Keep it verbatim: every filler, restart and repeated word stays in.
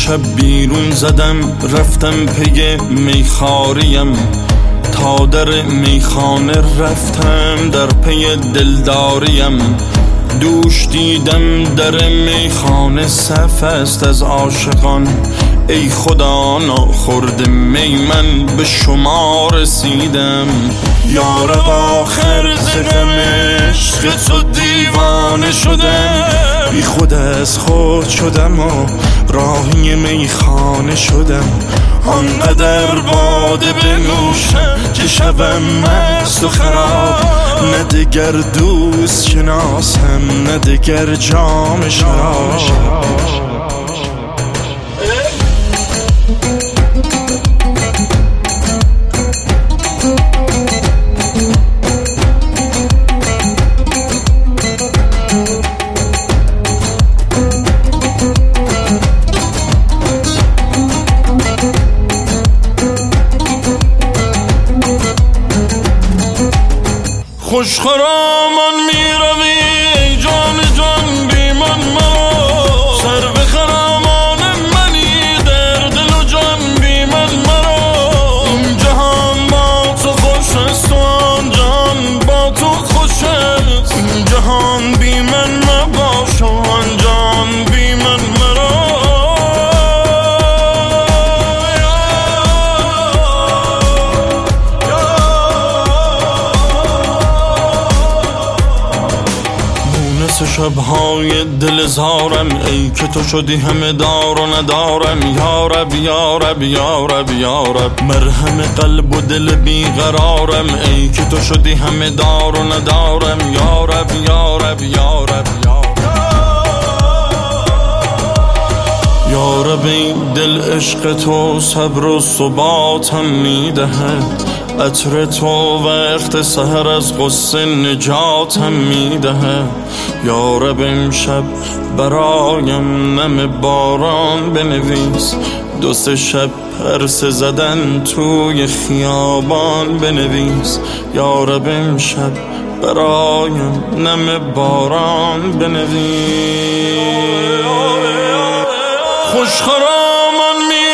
امشب بیرون زدم رفتم پی میخاریم، تا در میخانه رفتم در پی دلداریم. دوش دیدم در میخانه صف است از عاشقان، ای خدا ناخورده می من به شما رسیدم. یارب آخر ز غم عشق تو دیوانه شدم، بی خود از خود شدم و راهی میخانه شدم. آنقدر باده بنوشم که شبم مست و خراب، نه دگر دوست شناسم نه دگر جام شراب. خوش خرامان می روی ای جان جان بی من مرا، سر به خرامان منی در دل و جان بی من مرا. این جهان با تو خوش است و آن جهان با تو خوش است، این جهان بی من مباش و آن جهان بی من مرا. شبهای دل زارم ای که تو شدی همه دار و ندارم. یارب یارب یارب یارب مرهم قلب و دل بیقرارم، ای که تو شدی همه دار و ندارم. یارب یارب یارب یارب یارب این دل عشق تو صبر و ثباتم میدهد، عطر تو وقت سحر از غصه نجاتم میدهد. یارب امشب برایم نم باران بنویس، دو سه شب پرسه زدن توی خیابان بنویس. یارب امشب برایم نم باران بنویس. خوش خرامان می